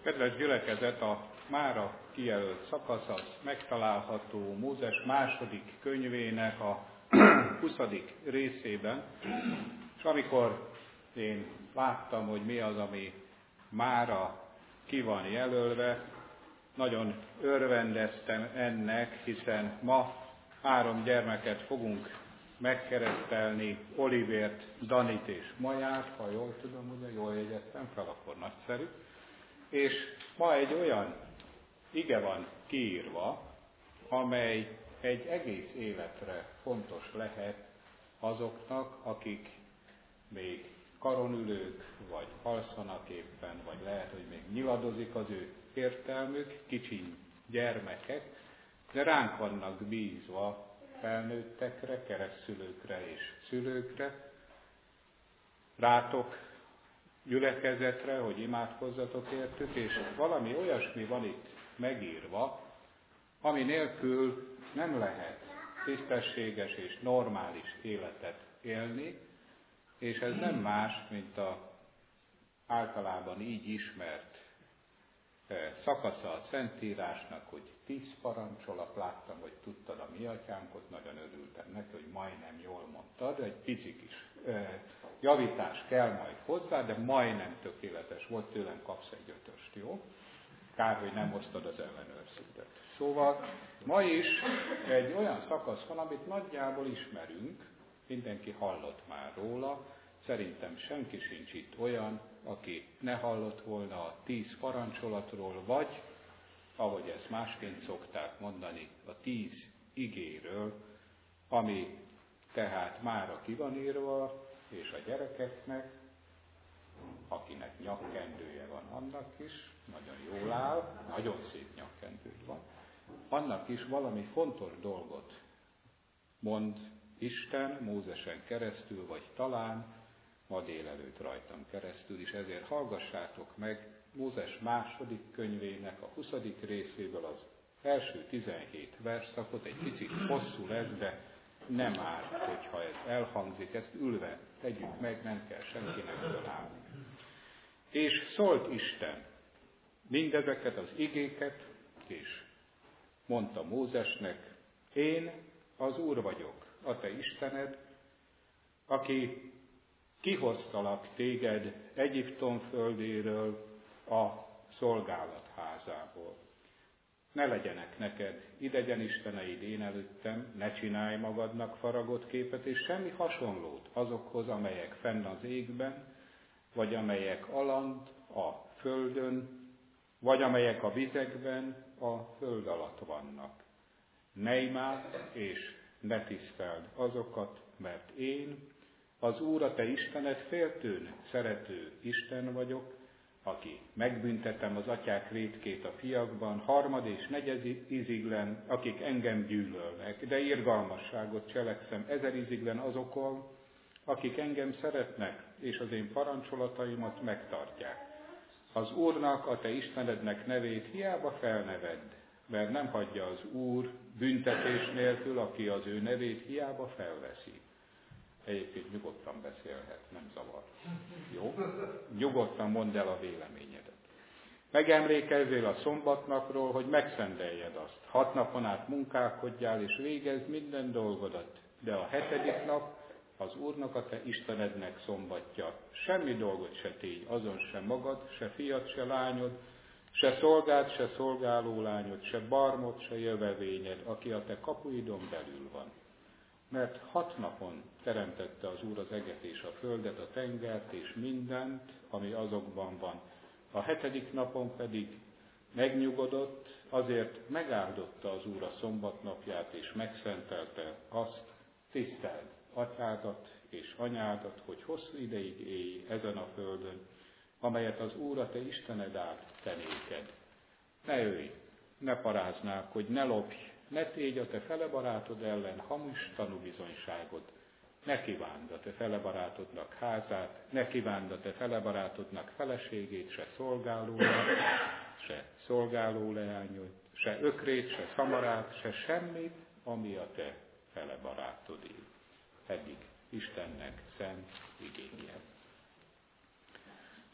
Kedves gyülekezet, a mára kijelölt szakasz az megtalálható Mózes második könyvének a 20. részében, és amikor én láttam, hogy mi az, ami mára ki van jelölve, nagyon örvendeztem ennek, hiszen ma 3 gyermeket fogunk megkeresztelni, Olivért, Danit és Maját, ha jól tudom, ugye jól jegyeztem fel, akkor nagyszerű. És ma egy olyan ige van kiírva, amely egy egész életre fontos lehet azoknak, akik még karonülők, vagy alszanak éppen, vagy lehet, hogy még nyiladozik az ő értelmük, kicsi gyermekek, de ránk vannak bízva felnőttekre, keresztszülőkre és szülőkre, rátok, gyülekezetre, hogy imádkozzatok értük, és valami olyasmi van itt megírva, ami nélkül nem lehet tisztességes és normális életet élni, és ez nem más, mint az általában így ismert szakasza a Szentírásnak, hogy 10 parancsolat, láttam, hogy tudtad a mi atyánkot, nagyon örültem neki, hogy majdnem jól mondtad, egy pici kis javítás kell majd hozzá, de majdnem tökéletes volt, tőlem kapsz egy 5-öst, jó? Kár, hogy nem hoztad az ellenőrződet. Szóval ma is egy olyan szakasz van, amit nagyjából ismerünk, mindenki hallott már róla, szerintem senki sincs itt olyan, aki ne hallott volna a 10 parancsolatról, vagy, ahogy ezt másként szokták mondani, a 10 igéről, ami tehát mára ki van írva, és a gyerekeknek, akinek nyakkendője van, annak is, nagyon jól áll, nagyon szép nyakkendőd van, annak is valami fontos dolgot mond Isten Mózesen keresztül, vagy talán ma délelőtt rajtam keresztül is, ezért hallgassátok meg Mózes második könyvének a 20. részéből az első 17 versszakot, egy picit hosszú lesz, de nem árt, hogyha ez elhangzik, ezt ülve tegyük meg, nem kell senkinek fölállni. És szólt Isten mindezeket az igéket, és mondta Mózesnek, én az Úr vagyok, a te Istened, aki kihoztalak téged Egyiptom földéről, a szolgálatházából. Ne legyenek neked idegen isteneid én előttem, ne csinálj magadnak faragott képet, és semmi hasonlót azokhoz, amelyek fenn az égben, vagy amelyek alant a földön, vagy amelyek a vizekben a föld alatt vannak. Ne imádd és ne tiszteld azokat, mert én, az Úr, a te Istened, féltőn szerető Isten vagyok, aki megbüntetem az atyák vétkét a fiakban, 3. és 4. iziglen, akik engem gyűlölnek, de irgalmasságot cselekszem 1000 iziglen azokon, akik engem szeretnek, és az én parancsolataimat megtartják. Az Úrnak, a te Istenednek nevét hiába felnevedd, mert nem hagyja az Úr büntetés nélkül, aki az ő nevét hiába felveszi. Egyébként nyugodtan beszélhet, nem zavar. Jó? Nyugodtan mondd el a véleményedet. Megemlékezzél a szombatnapról, hogy megszenteljed azt. 6 napon át munkálkodjál és végezd minden dolgodat, de a 7. nap az Úrnak, a te Istenednek szombatja. Semmi dolgot se tégy, azon se magad, se fiad, se lányod, se szolgád, se szolgáló lányod, se barmod, se jövevényed, aki a te kapuidon belül van. Mert 6 napon teremtette az Úr az eget és a földet, a tengert és mindent, ami azokban van. A 7. napon pedig megnyugodott, azért megáldotta az Úr a szombatnapját, és megszentelte azt, tiszteld atyádat és anyádat, hogy hosszú ideig élj ezen a földön, amelyet az Úr, a te Istened át te néked. Ne ölj, ne paráználkodj, ne lopj, ne tégy a te felebarátod ellen hamis tanúbizonyságot, ne kívánd a te felebarátodnak házát, ne kívánd a te felebarátodnak feleségét, se szolgáló leányot, se ökrét, se szamarát, se semmit, ami a te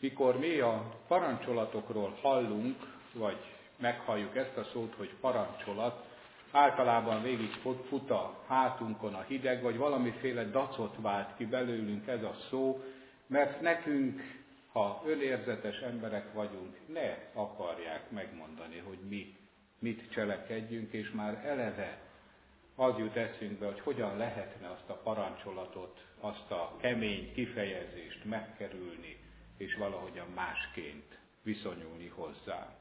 Mikor mi a parancsolatokról hallunk, vagy meghalljuk ezt a szót, hogy parancsolat, általában végig fut a hátunkon a hideg, vagy valamiféle dacot vált ki belőlünk ez a szó, mert nekünk, ha önérzetes emberek vagyunk, ne akarják megmondani, hogy mi mit cselekedjünk, és már eleve az jut eszünkbe, hogy hogyan lehetne azt a parancsolatot, azt a kemény kifejezést megkerülni, és valahogyan másként viszonyulni hozzá.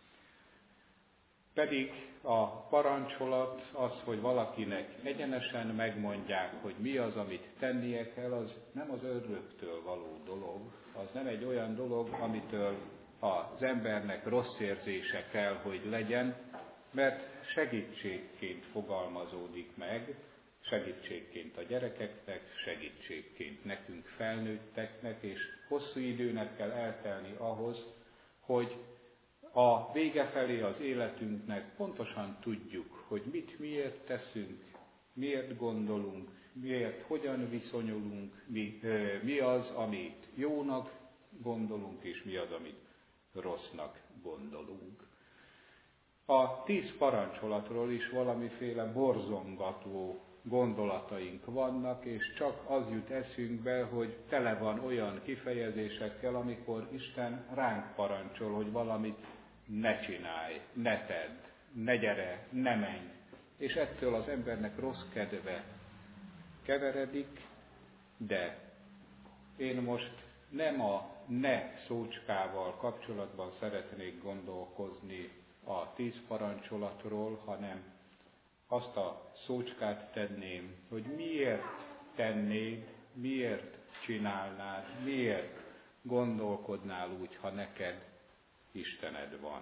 Pedig a parancsolat az, hogy valakinek egyenesen megmondják, hogy mi az, amit tennie kell, az nem az öröktől való dolog, az nem egy olyan dolog, amitől az embernek rossz érzése kell, hogy legyen, mert segítségként fogalmazódik meg, segítségként a gyerekeknek, segítségként nekünk felnőtteknek, és hosszú időnek kell eltelni ahhoz, hogy a vége felé az életünknek pontosan tudjuk, hogy mit miért teszünk, miért gondolunk, miért, hogyan viszonyulunk, mi az, amit jónak gondolunk, és mi az, amit rossznak gondolunk. A 10 parancsolatról is valamiféle borzongató gondolataink vannak, és csak az jut eszünkbe, hogy tele van olyan kifejezésekkel, amikor Isten ránk parancsol, hogy valamit ne csinálj, ne tedd, ne gyere, ne menj. És ettől az embernek rossz kedve keveredik, de én most nem a ne szócskával kapcsolatban szeretnék gondolkozni a 10 parancsolatról, hanem azt a szócskát tenném, hogy miért tennéd, miért csinálnád, miért gondolkodnál úgy, ha neked Istened van.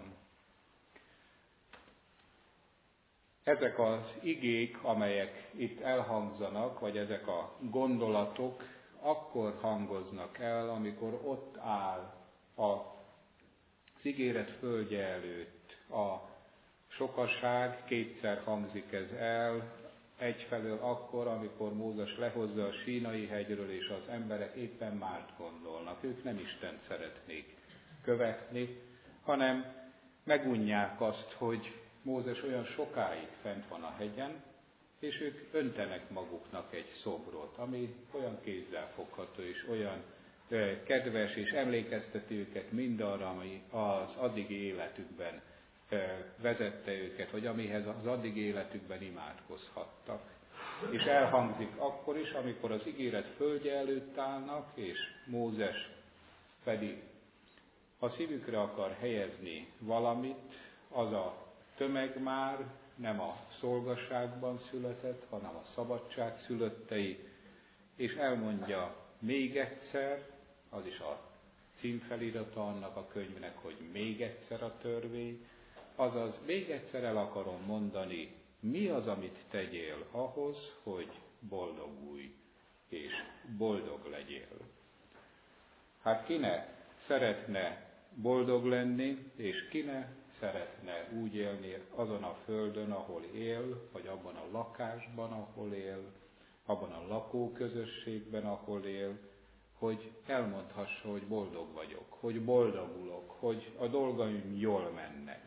Ezek az igék, amelyek itt elhangzanak, vagy ezek a gondolatok akkor hangoznak el, amikor ott áll az ígéret földje előtt a sokaság, kétszer hangzik ez el, egyfelől akkor, amikor Mózes lehozza a Sínai hegyről, és az emberek éppen mást gondolnak. Ők nem Istent szeretnék követni, hanem megunják azt, hogy Mózes olyan sokáig fent van a hegyen, és ők öntenek maguknak egy szobrot, ami olyan kézzelfogható, és olyan kedves, és emlékezteti őket mindarra, ami az addigi életükben vezette őket, vagy amihez az addigi életükben imádkozhattak. És elhangzik akkor is, amikor az ígéret földje előtt állnak, és Mózes pedig a szívükre akar helyezni valamit, az a tömeg már nem a szolgaságban született, hanem a szabadság szülöttei, és elmondja még egyszer, az is a címfelirata annak a könyvnek, hogy még egyszer a törvény, azaz még egyszer el akarom mondani, mi az, amit tegyél ahhoz, hogy boldogulj, és boldog legyél. Hát ki ne szeretne boldog lenni, és ki ne szeretne úgy élni azon a földön, ahol él, vagy abban a lakásban, ahol él, abban a lakóközösségben, ahol él, hogy elmondhassa, hogy boldog vagyok, hogy boldogulok, hogy a dolgaim jól mennek.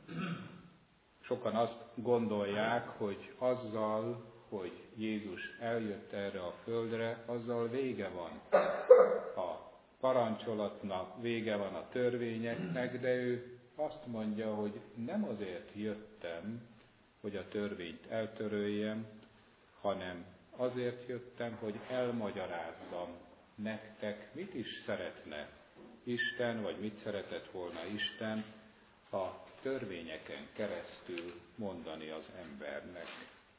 Sokan azt gondolják, hogy azzal, hogy Jézus eljött erre a földre, azzal vége van a parancsolatnak, vége van a törvényeknek, de ő azt mondja, hogy nem azért jöttem, hogy a törvényt eltöröljem, hanem azért jöttem, hogy elmagyarázzam nektek, mit is szeretne Isten, vagy mit szeretett volna Isten a törvényeken keresztül mondani az embernek.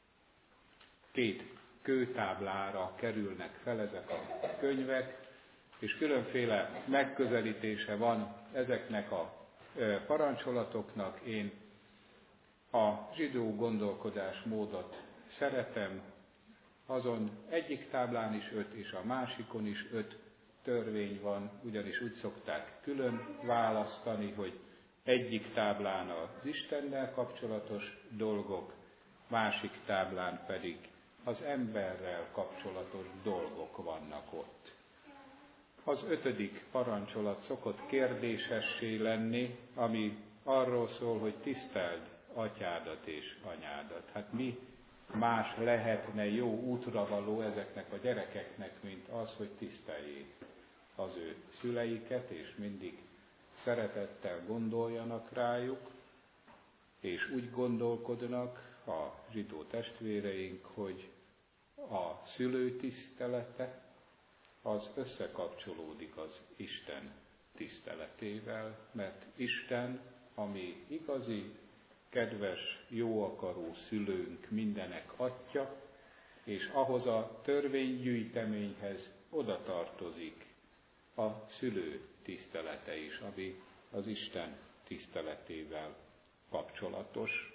2 kőtáblára kerülnek fel ezek a könyvek, és különféle megközelítése van ezeknek a parancsolatoknak. Én a zsidó gondolkodásmódot szeretem, azon egyik táblán is 5, és a másikon is 5 törvény van, ugyanis úgy szokták külön választani, hogy egyik táblán az Istennel kapcsolatos dolgok, másik táblán pedig az emberrel kapcsolatos dolgok vannak ott. az 5. parancsolat szokott kérdésessé lenni, ami arról szól, hogy tiszteld atyádat és anyádat. Hát mi más lehetne jó útravaló ezeknek a gyerekeknek, mint az, hogy tiszteljék az ő szüleiket, és mindig szeretettel gondoljanak rájuk, és úgy gondolkodnak a zsidó testvéreink, hogy a szülő tisztelete az összekapcsolódik az Isten tiszteletével, mert Isten, ami igazi, kedves, jó akaró szülőnk, mindenek atya, és ahhoz a törvénygyűjteményhez oda tartozik a szülő tisztelete is, ami az Isten tiszteletével kapcsolatos.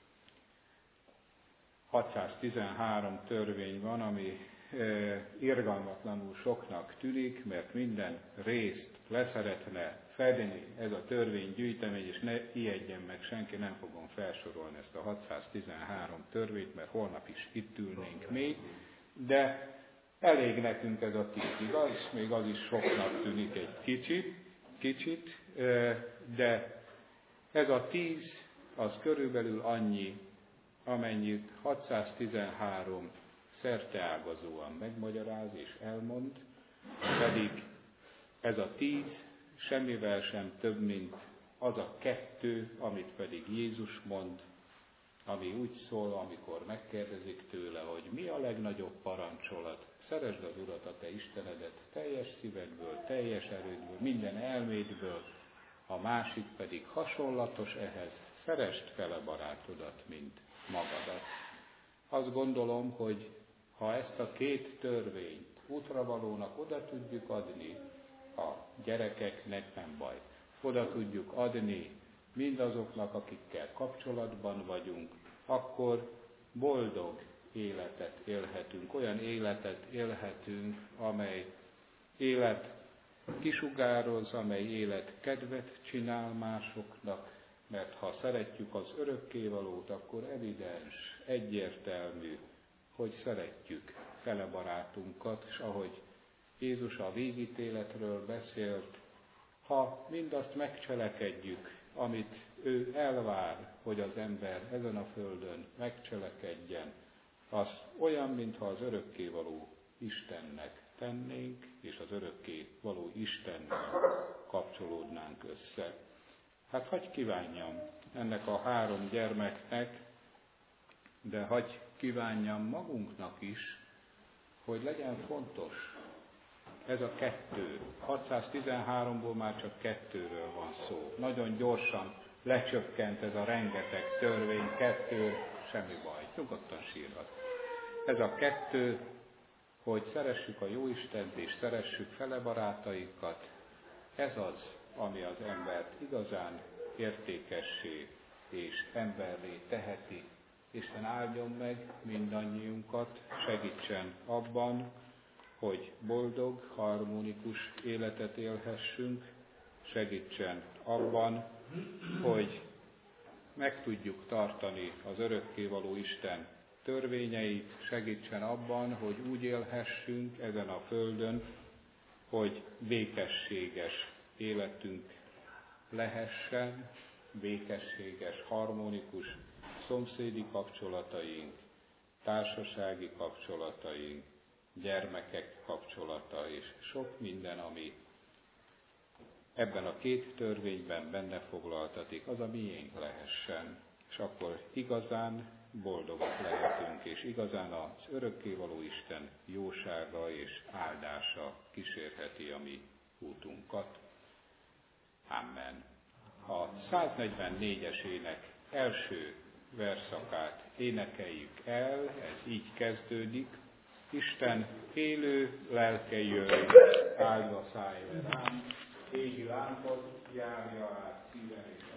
613 törvény van, ami irgalmatlanul soknak tűnik, mert minden részt leszeretne fedni ez a törvénygyűjtemény, és ne ijedjen meg senki, nem fogom felsorolni ezt a 613 törvényt, mert holnap is itt ülnénk még, de elég nekünk ez a 10, igaz? Még az is soknak tűnik egy kicsit, de ez a 10 az körülbelül annyi, amennyit 613 szerteágazóan megmagyaráz és elmond, pedig ez a 10 semmivel sem több, mint az a 2, amit pedig Jézus mond, ami úgy szól, amikor megkérdezik tőle, hogy mi a legnagyobb parancsolat. Szeresd az Urat, a te Istenedet teljes szívedből, teljes erődből, minden elmédből, a másik pedig hasonlatos ehhez, szeresd fel a barátodat, mint magadat. Azt gondolom, hogy ha ezt a 2 törvényt útravalónak oda tudjuk adni a gyerekeknek, nem baj. Oda tudjuk adni mindazoknak, akikkel kapcsolatban vagyunk, akkor boldog életet élhetünk, olyan életet élhetünk, amely élet kisugároz, amely élet kedvet csinál másoknak, mert ha szeretjük az örökkévalót, akkor evidens, egyértelmű, hogy szeretjük fele barátunkat, és ahogy Jézus a végítéletről beszélt, ha mindazt megcselekedjük, amit ő elvár, hogy az ember ezen a földön megcselekedjen, az olyan, mintha az örökkévaló Istennek tennénk, és az örökkévaló Istennel kapcsolódnánk össze. Hát hagy kívánjam ennek a 3 gyermeknek, de hagy kívánjam magunknak is, hogy legyen fontos ez a 2. 613-ból már csak 2-ről van szó. Nagyon gyorsan lecsökkent ez a rengeteg törvény, 2, semmi baj, nyugodtan sírhat. Ez a 2, hogy szeressük a Jóistent és szeressük fele barátainkat, ez az, ami az embert igazán értékessé és emberré teheti. Isten áldjon meg mindannyiunkat, segítsen abban, hogy boldog, harmonikus életet élhessünk, segítsen abban, hogy meg tudjuk tartani az örökkévaló Isten törvényeit, segítsen abban, hogy úgy élhessünk ezen a földön, hogy békességes életünk lehessen, békességes, harmonikus szomszédi kapcsolataink, társasági kapcsolataink, gyermekek kapcsolata és sok minden, ami ebben a 2 törvényben benne foglaltatik, az a miénk lehessen. És akkor igazán boldogok lehetünk, és igazán az örökkévaló Isten jósága és áldása kísérheti a mi útunkat. Amen. A 144-es ének első verszakát énekeljük el, ez így kezdődik. Isten élő lelke jöjj, áldva szállj le rám, égi lámpot járja át szíven és